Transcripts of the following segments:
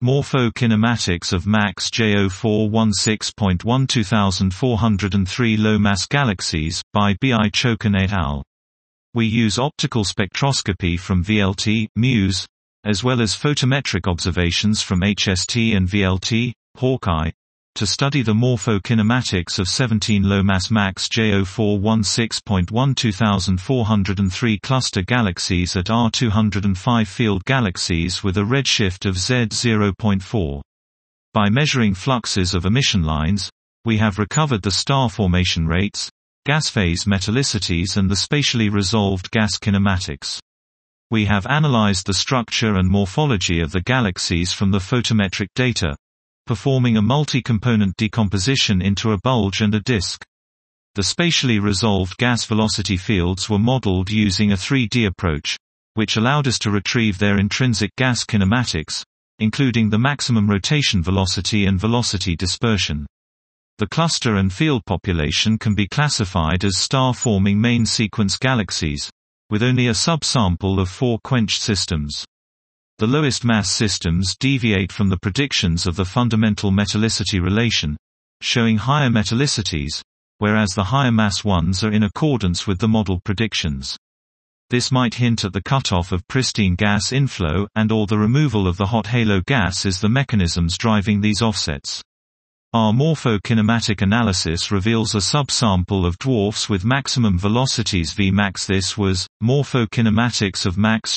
Morphokinematics of MACS J0416.1 2403 Low-mass galaxies, by B. I. Chokan et al. We use optical spectroscopy from VLT, MUSE, as well as photometric observations from HST and VLT, Hawkeye, to study the morphokinematics of 17 low-mass MACS J0416.1 2403 cluster galaxies at R205 field galaxies with a redshift of Z 0.4. By measuring fluxes of emission lines, we have recovered the star formation rates, gas phase metallicities and the spatially resolved gas kinematics. We have analyzed the structure and morphology of the galaxies from the photometric data, performing a multi-component decomposition into a bulge and a disk. The spatially resolved gas velocity fields were modeled using a 3D approach, which allowed us to retrieve their intrinsic gas kinematics, including the maximum rotation velocity and velocity dispersion. The cluster and field population can be classified as star-forming main sequence galaxies, with only a subsample of 4 quenched systems. The lowest mass systems deviate from the predictions of the fundamental metallicity relation, showing higher metallicities, whereas the higher mass ones are in accordance with the model predictions. This might hint at the cutoff of pristine gas inflow and/or the removal of the hot halo gas as the mechanisms driving these offsets. Our morphokinematic analysis reveals a subsample of dwarfs with maximum velocities Vmax. This was morphokinematics of MACS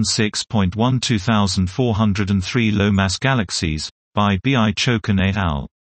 J0416.1 2403 low-mass galaxies, by B. I. Chokan et al.